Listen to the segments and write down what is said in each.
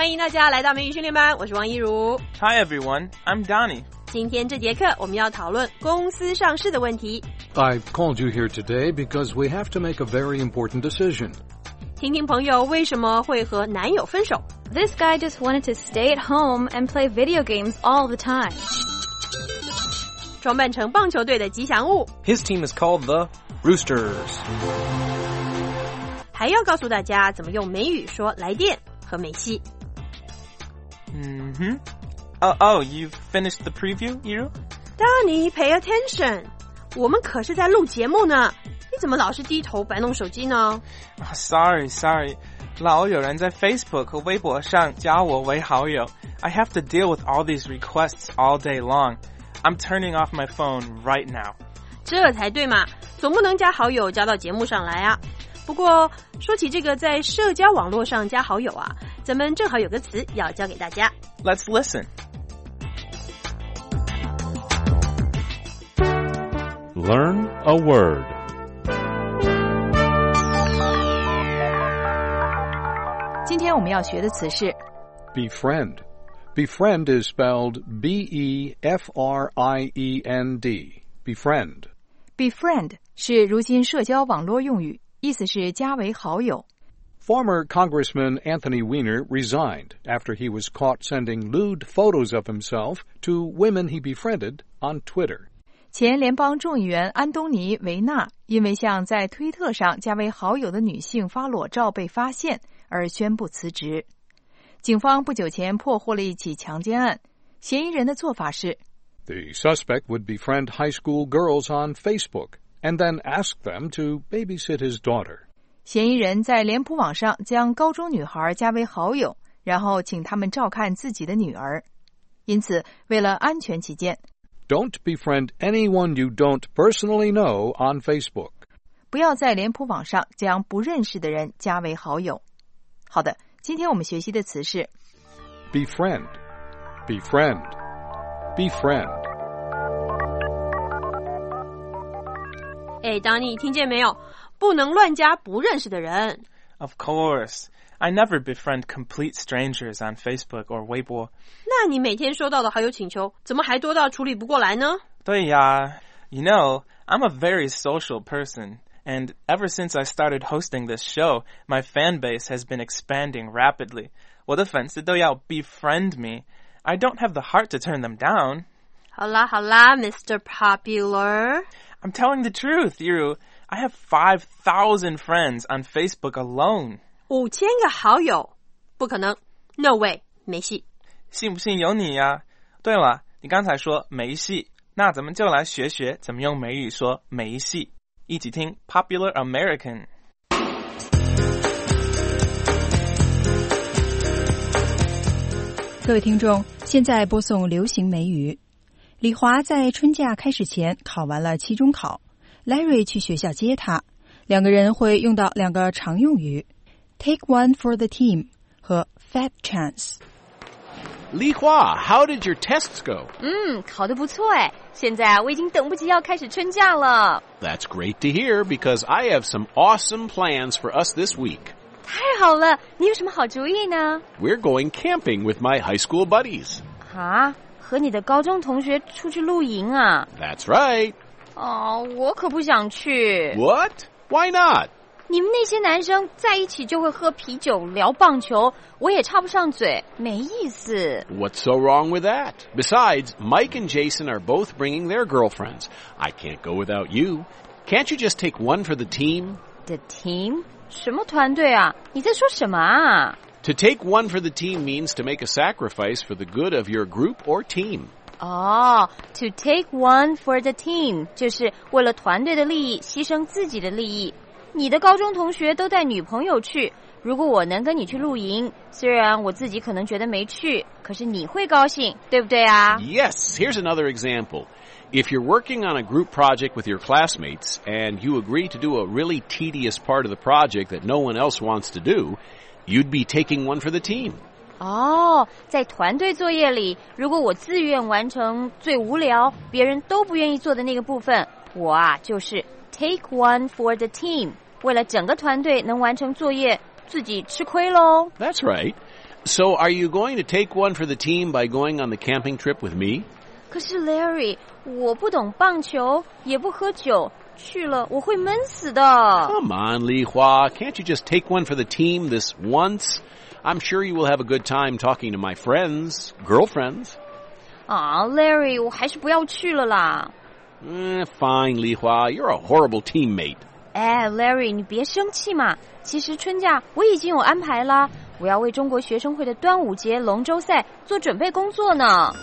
欢迎大家来到美语训练班，我是王一如。 Hi everyone, I'm Donnie. 今天这节课我们要讨论公司上市的问题。 I've called you here today because we have to make a very important decision. 听听朋友为什么会和男友分手。 This guy just wanted to stay at home and play video games all the time. 装扮成棒球队的吉祥物。 His team is called the Roosters. 还要告诉大家怎么用美语说来电和美西。 Oh, you've finished the preview, Iru? Donnie, pay attention. 我们可是在录节目呢，你怎么老是低头摆弄手机呢？ Sorry. 老有人在 Facebook 和微博上加我为好友。 I have to deal with all these requests all day long. I'm turning off my phone right now. 这才对嘛，总不能加好友加到节目上来啊。不过说起这个在社交网络上加好友啊，咱们正好有个词要教给大家。 Let's listen. Learn a word. "今天我们要学的词是 Befriend. Befriend is spelled B-E-F-R-I-E-N-D. Befriend. befriend 是如今社交网络用语，意思是加为好友。 Former Congressman Anthony Weiner resigned after he was caught sending lewd photos of himself to women he befriended on Twitter. 前联邦众议员安东尼·维纳因为向在推特上加为好友的女性发裸照被发现而宣布辞职。警方不久前破获了一起强奸案，嫌疑人的做法是 The suspect would befriend high school girls on Facebook and then ask them to babysit his daughter. 嫌疑人在脸谱网上将高中女孩加为好友，然后请他们照看自己的女儿。因此，为了安全起见， Don't befriend anyone you don't personally know on Facebook. 不要在脸谱网上将不认识的人加为好友。好的，今天我们学习的词是 Befriend. Befriend. Befriend. 哎，当你听见没有？不能乱加不认识的人。 Of course. I never befriend complete strangers on Facebook or Weibo. 那你每天收到的好友请求，怎么还多到处理不过来呢？ 对呀. You know, I'm a very social person. And ever since I started hosting this show, my fan base has been expanding rapidly. 我的粉丝都要 befriend me. I don't have the heart to turn them down. 好啦好啦 Mr. Popular. I'm telling the truth, Iru. I have 5,000 friends on Facebook alone. 5000个好友，不可能 ，No way， 没戏。 信不信由你呀。对了，你刚才说没戏，那咱们就来学学怎么用美语说没戏。一起听 Popular American。 各位听众，现在播送流行美语。李华在春假开始前考完了期中考， Larry 去学校接他，两个人会用到两个常用语 Take one for the team 和 Fat chance。 Li Hua, how did your tests go? 考得不错哎，现在我已经等不及要开始春假了。 That's great to hear because I have some awesome plans for us this week. 太好了，你有什么好主意呢？ We're going camping with my high school buddies. 啊，和你的高中同学出去露营啊？ That's right. 哦，我可不想去。 What? Why not? 你们那些男生在一起就会喝啤酒聊棒球，我也插不上嘴，没意思。 What's so wrong with that? Besides, Mike and Jason are both bringing their girlfriends. I can't go without you. Can't you just take one for the team? The team? 什么团队啊？你在说什么啊？ To take one for the team means to make a sacrifice for the good of your group or team. 哦 to take one for the team 就是为了团队的利益牺牲自己的利益。你的高中同学都带女朋友去，如果我能跟你去露营，虽然我自己可能觉得没趣，可是你会高兴，对不对啊？ Yes, here's another example. If you're working on a group project with your classmates and you agree to do a really tedious part of the project that no one else wants to do, you'd be taking one for the team. 哦，在团队作业里，如果我自愿完成最无聊、别人都不愿意做的那个部分，我啊就是 take one for the team， 为了整个团队能完成作业，自己吃亏咯。 That's right. So are you going to take one for the team by going on the camping trip with me? 可是 Larry， 我不懂棒球，也不喝酒，去了我会闷死的。 Come on, Li Hua. Can't you just take one for the team this once? I'm sure you will have a good time talking to my friends, girlfriends. 啊 ，Larry， 我还是不要去了啦。 Fine, Li Hua. You're a horrible teammate. 哎 ，Larry， 你别生气嘛。其实春假我已经有安排啦，我要为中国学生会的端午节龙舟赛做准备工作呢。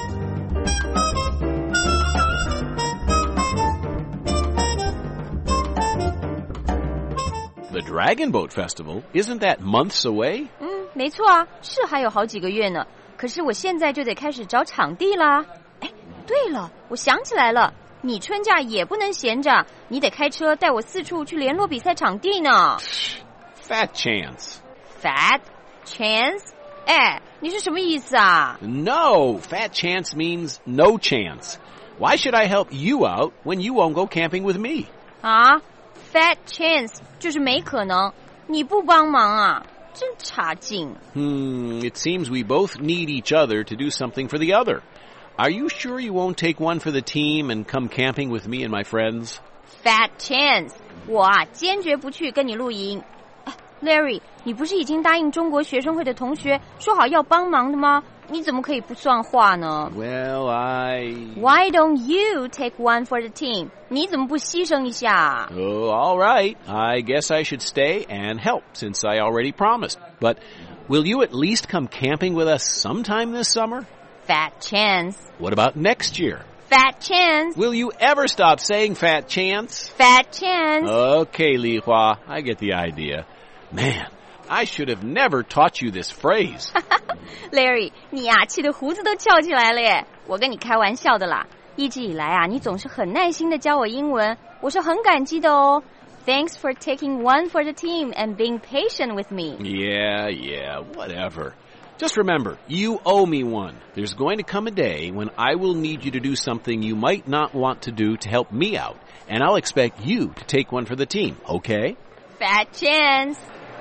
The Dragon Boat Festival, isn't that months away? 没错啊，是还有好几个月呢。可是我现在就得开始找场地啦。哎，对了，我想起来了，你春假也不能闲着，你得开车带我四处去联络比赛场地呢。 Fat chance. Fat chance? 哎，你是什么意思啊？ No, fat chance means no chance. Why should I help you out when you won't go camping with me? 啊 ，fat chance 就是没可能，你不帮忙啊，真差劲。 It seems we both need each other to do something for the other. Are you sure you won't take one for the team and come camping with me and my friends? Fat chance， 我啊坚决不去跟你露营。Larry， 你不是已经答应中国学生会的同学说好要帮忙的吗？你怎么可以不算话呢 Well, Why don't you take one for the team? 你怎么不牺牲一下 Oh, all right. I guess I should stay and help since I already promised. But will you at least come camping with us sometime this summer? Fat chance. What about next year? Fat chance. Will you ever stop saying fat chance? Fat chance. Okay, Li Hua, I get the idea. Man, I should have never taught you this phrase. Larry， 你啊气得胡子都翘起来了耶！我跟你开玩笑的啦。一直以来啊，你总是很耐心的教我英文，我是很感激的哦。Thanks for taking one for the team and being patient with me. Yeah, whatever. Just remember, you owe me one. There's going to come a day when I will need you to do something you might not want to do to help me out, and I'll expect you to take one for the team, okay? Fat chance.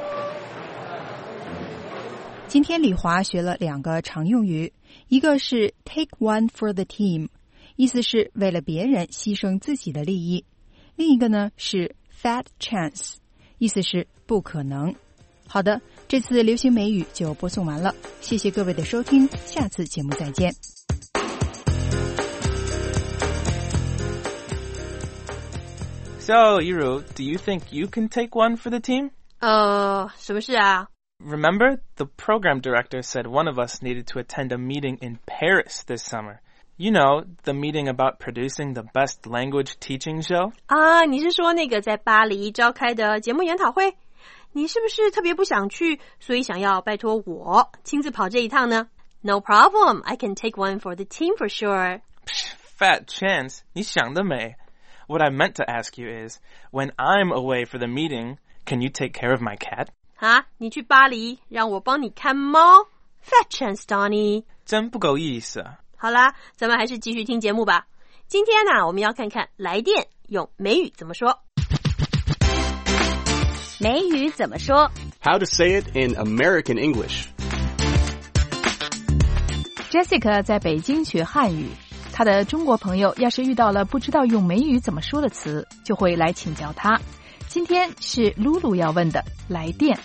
今天李华学了2个常用语，一个是 take one for the team， 意思是为了别人牺牲自己的利益；另一个呢是 fat chance， 意思是不可能。好的，这次流行美语就播送完了，谢谢各位的收听，下次节目再见。 So, Yiru, do you think you can take one for the team? 什么事啊？ Remember, the program director said one of us needed to attend a meeting in Paris this summer. You know, the meeting about producing the best language teaching show? 啊，你是说那个在巴黎召开的节目研讨会？你是不是特别不想去，所以想要拜托我亲自跑这一趟呢？ No problem, I can take one for the team for sure. Fat chance, 你想得美。What I meant to ask you is, when I'm away for the meeting, can you take care of my cat? 啊，你去巴黎让我帮你看猫 ？Fat chance, Donnie. 真不够意思啊。 好啦，咱们还是继续听节目吧。今天呢，我们要看看来电用美语怎么说。 美语怎么说 How to say it in American English. Jessica 在北京学汉语，她的中国朋友要是遇到了不知道用美语怎么说的词，就会来请教她。今天是露露要问的来电。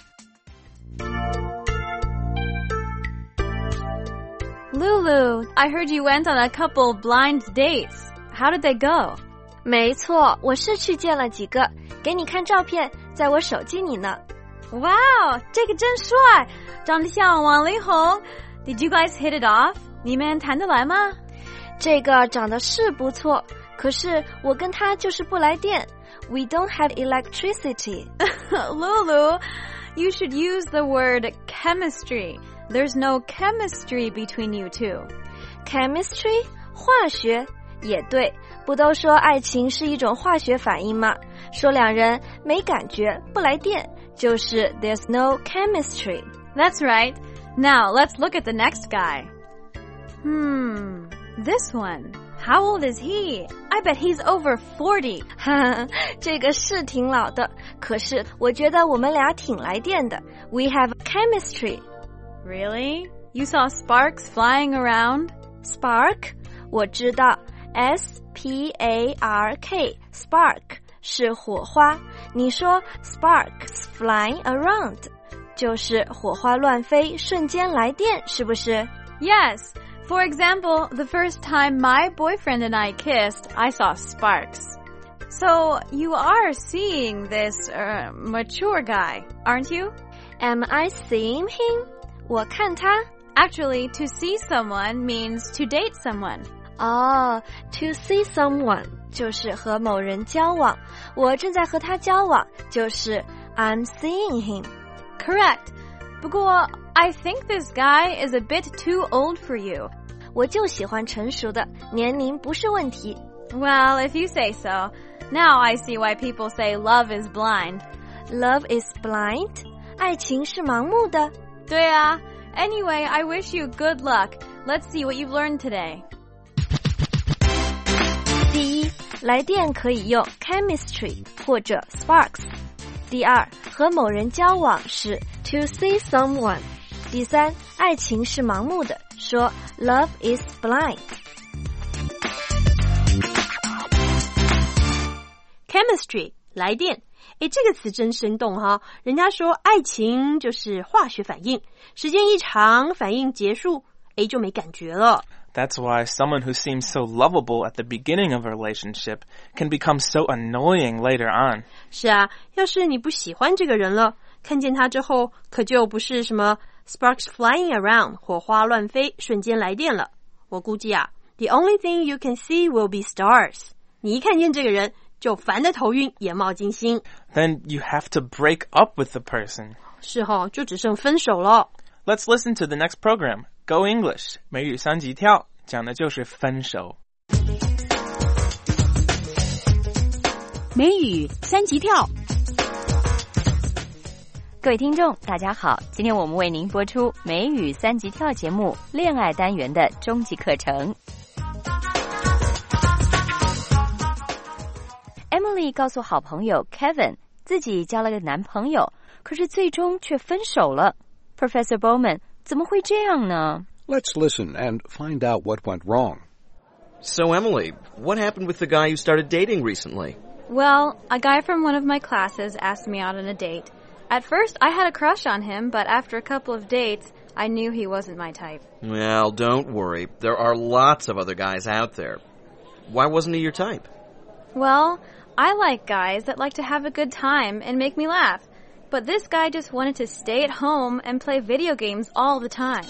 Lulu, I heard you went on a couple blind dates. How did they go? 没错，我是去见了几个，给你看照片，在我手机里呢。 Wow, 这个真帅，长得像王力宏。Did you guys hit it off? 你们谈得来吗？ 这个长得是不错，可是我跟他就是不来电。We don't have electricity. Lulu, you should use the word chemistry. There's no chemistry between you two. Chemistry? 化学？也对，不都说爱情是一种化学反应吗？说两人没感觉，不来电，就是 there's no chemistry. That's right. Now, let's look at the next guy. This one. How old is he? I bet he's over 40. 这个是挺老的，可是我觉得我们俩挺来电的。We have chemistry. Really? You saw sparks flying around? Spark 我知道 S-P-A-R-K Spark 是火花，你说 sparks flying around 就是火花乱飞，瞬间来电，是不是？ Yes. For example, the first time my boyfriend and I kissed, I saw sparks. So, you are seeing this mature guy, aren't you? Am I seeing him? 我看他 Actually, to see someone means to date someone. to see someone 就是和某人交往，我正在和他交往，就是 I'm seeing him. Correct. 不过 I think this guy is a bit too old for you. 我就喜欢成熟的，年龄不是问题。 Well, if you say so. Now I see why people say love is blind. Love is blind? 爱情是盲目的。 对啊。Anyway, I wish you good luck. Let's see what you've learned today. 第一，来电可以用 chemistry 或者 sparks。第二，和某人交往是 to see someone。第三，爱情是盲目的，说 love is blind。 Chemistry 来电，诶，这个词真生动哈！人家说爱情就是化学反应，时间一长，反应结束，诶，就没感觉了。 That's why someone who seems so lovable at the beginning of a relationship can become so annoying later on. 是啊，要是你不喜欢这个人了，看见他之后，可就不是什么 sparks flying around 火花乱飞，瞬间来电了。我估计啊 ，the only thing you can see will be stars。你一看见这个人，就烦得头晕，眼冒金星。 Then you have to break up with the person. 是齁，就只剩分手了。 Let's listen to the next program. Go English. 美语三级跳，讲的就是分手。 美语三级跳。 各位听众，大家好，今天我们为您播出美语三级跳节目恋爱单元的终极课程。Emily 告诉好朋友 Kevin 自己交了个男朋友，可是最终却分手了。Professor Bowman 怎么会这样呢？ Let's listen and find out what went wrong. So, Emily, what happened with the guy you started dating recently? Well, a guy from one of my classes asked me out on a date. At first, I had a crush on him, but after a couple of dates, I knew he wasn't my type. Well, don't worry. There are lots of other guys out there. Why wasn't he your type? Well, I like guys that like to have a good time and make me laugh. But this guy just wanted to stay at home and play video games all the time.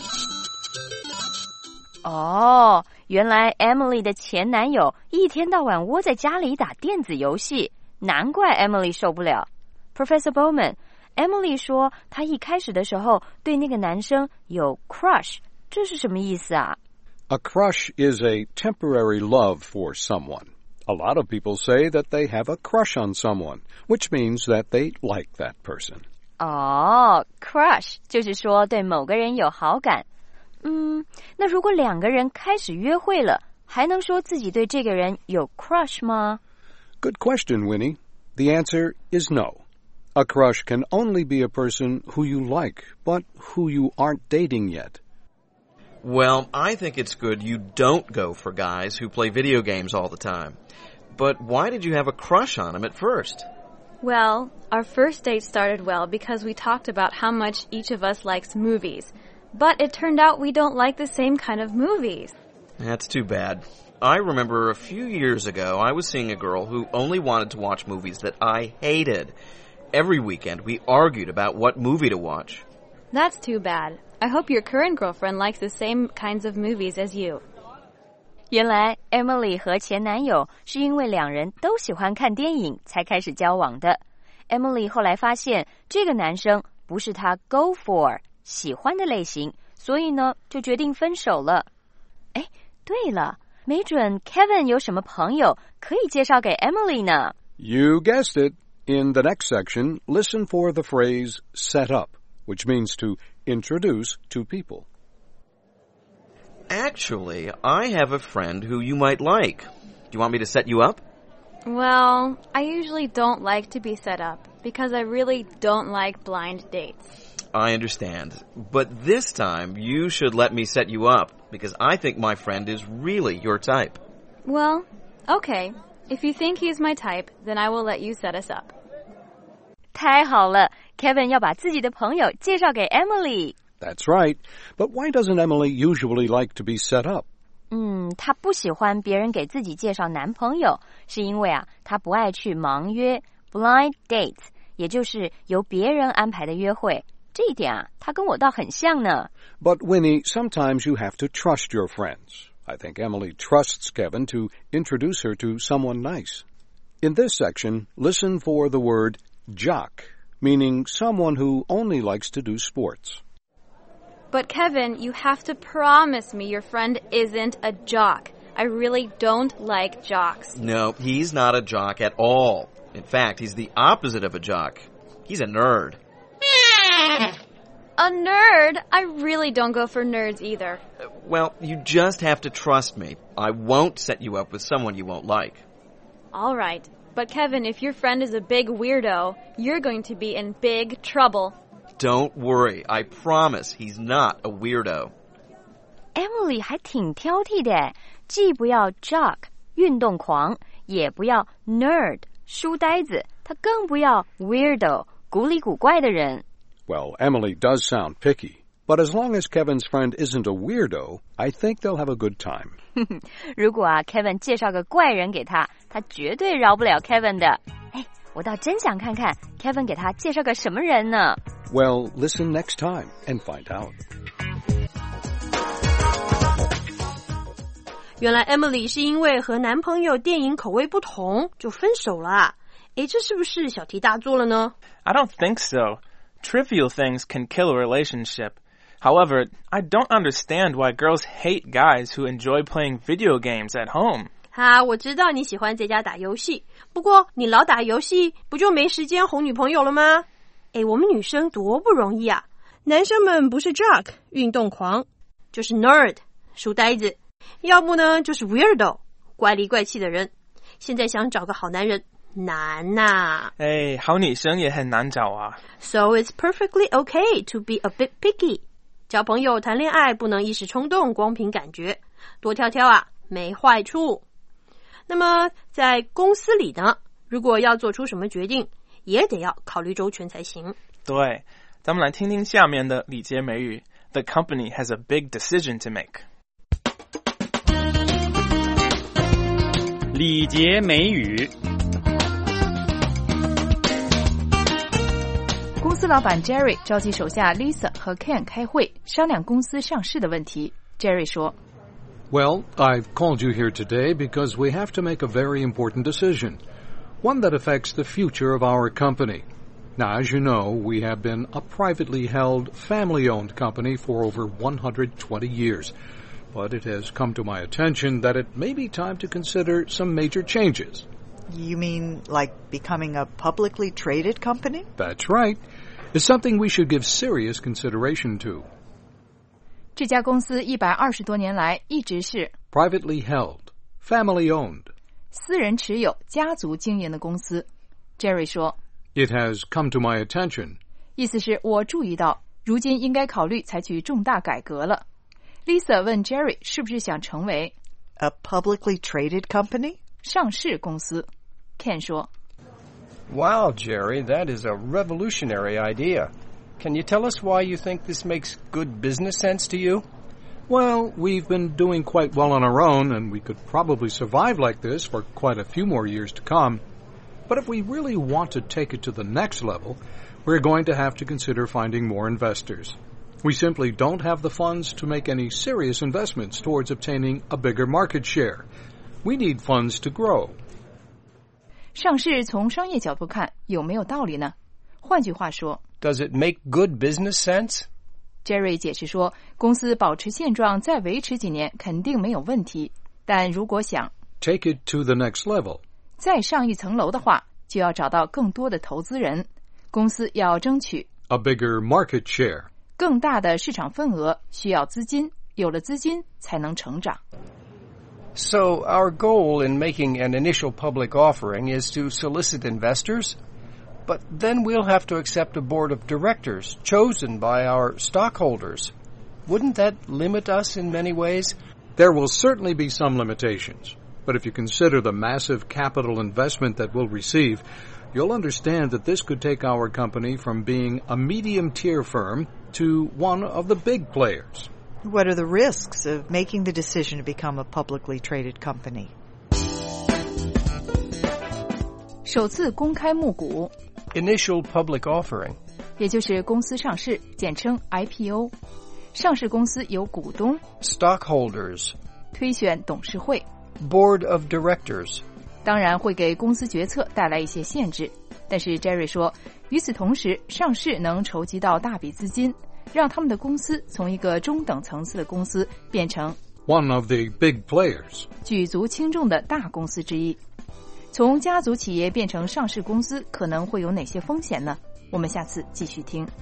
哦，原来 Emily 的前男友一天到晚窝在家里打电子游戏，难怪 Emily 受不了。Professor Bowman, Emily 说她一开始的时候对那个男生有 crush， 这是什么意思啊？ A crush is a temporary love for someone.A lot of people say that they have a crush on someone, which means that they like that person. 哦 crush 就是说对某个人有好感。那如果两个人开始约会了，还能说自己对这个人有 crush 吗？ Good question, Winnie. The answer is no. A crush can only be a person who you like, but who you aren't dating yet. Well, I think it's good you don't go for guys who play video games all the time. But why did you have a crush on him at first? Well, our first date started well because we talked about how much each of us likes movies. But it turned out we don't like the same kind of movies. That's too bad. I remember a few years ago I was seeing a girl who only wanted to watch movies that I hated. Every weekend we argued about what movie to watch. That's too bad. I hope your current girlfriend likes the same kinds of movies as you. 原来 Emily 和前男友是因为两人都喜欢看电影才开始交往的。Emily 后来发现这个男生不是她 go for 喜欢的类型，所以呢就决定分手了。诶，对了，没准 Kevin 有什么朋友可以介绍给 Emily 呢？ You guessed it. In the next section, listen for the phrase set up, which means to introduce two people. Actually, I have a friend who you might like. Do you want me to set you up? Well, I usually don't like to be set up because I really don't like blind dates. I understand. But this time, you should let me set you up, because I think my friend is really your type. Well, okay. If you think he's my type, then I will let you set us up. 太好了 Kevin 要把自己的朋友介绍给 Emily。 That's right. But why doesn't Emily usually like to be set up? 她不喜欢别人给自己介绍男朋友，是因为她不爱去盲约 blind dates， 也就是由别人安排的约会。这一点她跟我倒很像呢。 But Winnie, sometimes you have to trust your friends. I think Emily trusts Kevin to introduce her to someone nice. In this section, listen for the word jock, meaning someone who only likes to do sports. But Kevin, you have to promise me your friend isn't a jock. I really don't like jocks. No, he's not a jock at all. In fact, he's the opposite of a jock. He's a nerd. A nerd? I really don't go for nerds either. Well, you just have to trust me. I won't set you up with someone you won't like. All right. But Kevin, if your friend is a big weirdo, you're going to be in big trouble. Don't worry. I promise he's not a weirdo. Emily 还挺挑剔的，既不要 jock 运动狂，也不要 nerd 书呆子，她更不要 weirdo 古里古怪的人。 Well, Emily does sound picky, but as long as Kevin's friend isn't a weirdo, I think they'll have a good time. 如果Kevin 介绍个怪人给他，他绝对饶不了 Kevin 的。哎，我倒真想看看 Kevin 给他介绍个什么人呢？ Well, listen next time and find out. 原来 Emily 是因为和男朋友电影口味不同就分手了。诶，这是不是小题大做了呢？ I don't think so. Trivial things can kill a relationship. However, I don't understand why girls hate guys who enjoy playing video games at home. 我知道你喜欢在家打游戏，不过你老打游戏，不就没时间哄女朋友了吗？诶，我们女生多不容易啊！男生们不是 jock 运动狂，就是 nerd 书呆子，要不呢就是 weirdo 怪里怪气的人。现在想找个好男人难啊！ 哎，好女生也很难找啊。 So it's perfectly okay to be a bit picky. 交朋友谈恋爱不能一时冲动，光凭感觉，多挑挑没坏处。那么在公司里呢，如果要做出什么决定，也得要考虑周全才行。 对，咱们来听听下面的礼节美语。The company has a big decision to make. 礼节美语。 公司老板 Jerry 召集手下 Lisa 和 Ken 开会，商量公司上市的问题。Jerry 说 Well, I've called you here today because we have to make a very important decision, one that affects the future of our company. Now, as you know, we have been a privately held, family-owned company for over 120 years. But it has come to my attention that it may be time to consider some major changes. You mean like becoming a publicly traded company? That's right. It's something we should give serious consideration to. 这家公司120多年来一直是 Privately held, family-owned. 私人持有、家族经营的公司。Jerry 说 It has come to my attention. 意思是我注意到，如今应该考虑采取重大改革了。Lisa 问 Jerry 是不是想成为 A publicly traded company? 上市公司。Ken 说 Wow, Jerry, that is a revolutionary idea. Can you tell us why you think this makes good business sense to you? Well, we've been doing quite well on our own, and we could probably survive like this for quite a few more years to come. But if we really want to take it to the next level, we're going to have to consider finding more investors. We simply don't have the funds to make any serious investments towards obtaining a bigger market share. We need funds to grow. 上市从商业角度看有没有道理呢？换句话说 Does it make good business sense? Jerry 解释说，公司保持现状再维持几年肯定没有问题，但如果想 Take it to the next level. 再上一层楼的话，就要找到更多的投资人，公司要争取 A bigger market share. 更大的市场份额，需要资金，有了资金才能成长。 So our goal in making an initial public offering is to solicit investors? But then we'll have to accept a board of directors chosen by our stockholders. Wouldn't that limit us in many ways? There will certainly be some limitations, but if you consider the massive capital investment that we'll receive, you'll understand that this could take our company from being a medium-tier firm to one of the big players. What are the risks of making the decision to become a publicly traded company? 首次公开募股 Initial public offering. 也就是公司上市，简称 IPO。上市公司有股东 Stockholders. 推选董事会 Board of directors. 当然会给公司决策带来一些限制，但是 Jerry 说，与此同时，上市能筹集到大笔资金，让他们的公司从一个中等层次的公司变成 One of the big players. 举足轻重的大公司之一。从家族企业变成上市公司可能会有哪些风险呢？我们下次继续听。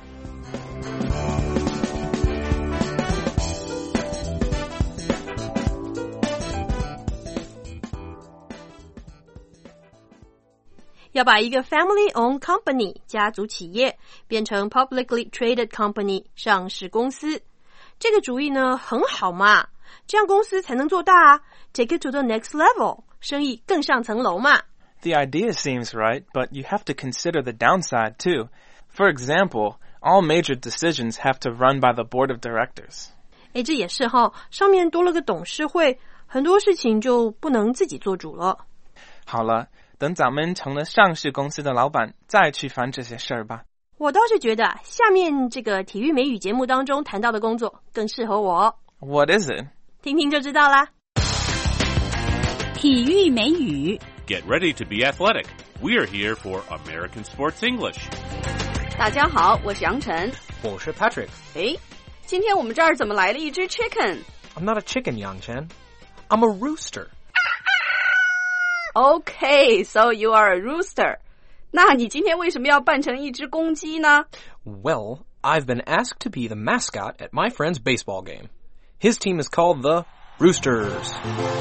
要把一个 family-owned company 家族企业变成 publicly traded company 上市公司，这个主意呢很好嘛，这样公司才能做大啊 ，take it to the next level， 生意更上层楼嘛。 The idea seems right, but you have to consider the downside too. For example, all major decisions have to run by the board of directors. 这也是齁，上面多了个董事会，很多事情就不能自己做主了。 好了，等咱们成了上市公司的老板，再去烦这些事儿吧。 我倒是觉得下面这个体育美语节目当中谈到的工作更适合我。 What is it? 听听就知道啦。 体育美语 Get ready to be athletic. We're here for American Sports English. 大家好，我是杨晨。 我是 Patrick. 今天我们这儿怎么来了一只 chicken? I'm not a chicken, Yang Chen. I'm a rooster. Okay, so you are a rooster. 那你今天为什么要扮成一只公鸡呢？ Well, I've been asked to be the mascot at my friend's baseball game. His team is called the Roosters.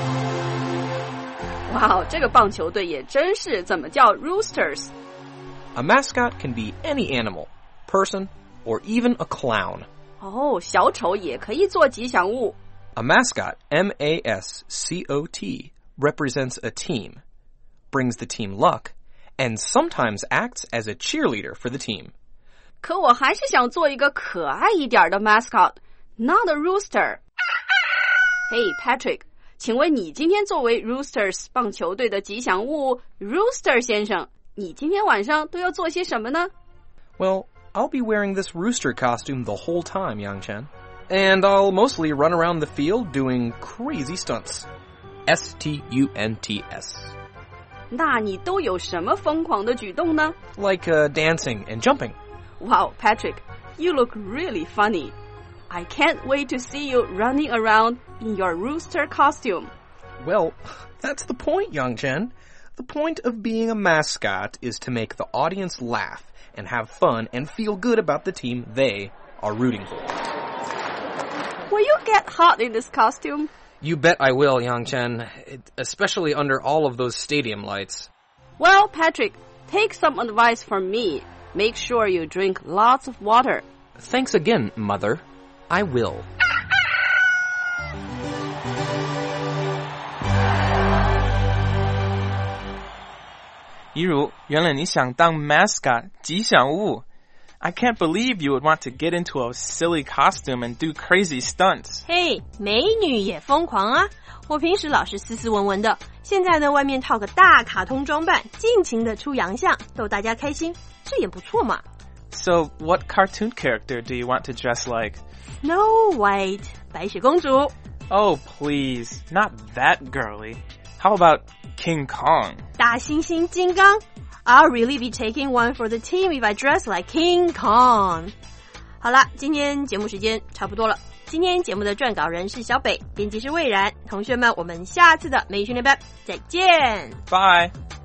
哇，这个棒球队也真是，怎么叫 roosters? A mascot can be any animal, person, or even a clown. 小丑也可以做吉祥物。 A mascot, M-A-S-C-O-T, represents a team, brings the team luck, and sometimes acts as a cheerleader for the team. 可我还是想做一个可爱一点的 mascot, not a rooster. Hey, Patrick, 请问你今天作为 Roosters 棒球队的吉祥物 Rooster 先生，你今天晚上都要做些什么呢？ Well, I'll be wearing this rooster costume the whole time, Yang Chen. And I'll mostly run around the field doing crazy stunts. S-T-U-N-T-S. 那你都有什么疯狂的举动呢？ Like dancing and jumping. Wow, Patrick, you look really funny. I can't wait to see you running around in your rooster costume. Well, that's the point, Yang Chen. The point of being a mascot is to make the audience laugh and have fun and feel good about the team they are rooting for. Will you get hot in this costume? You bet I will, Yang Chen, especially under all of those stadium lights. Well, Patrick, take some advice from me. Make sure you drink lots of water. Thanks again, Mother. I will. 一如，原来你想当 mascot 吉祥物。I can't believe you would want to get into a silly costume and do crazy stunts. 嘿，美女也疯狂啊！我平时老是斯斯文文的，现在呢，外面套个大卡通装扮，尽情的出洋相，逗大家开心，这也不错嘛。 So, what cartoon character do you want to dress like? Snow White, 白雪公主。 Oh, please, not that girly. How about King Kong? 大猩猩金刚。I'll really be taking one for the team if I dress like King Kong. 好了，今天节目时间差不多了。今天节目的撰稿人是小北，编辑是魏然。同学们，我们下次的美语训练班再见。 Bye.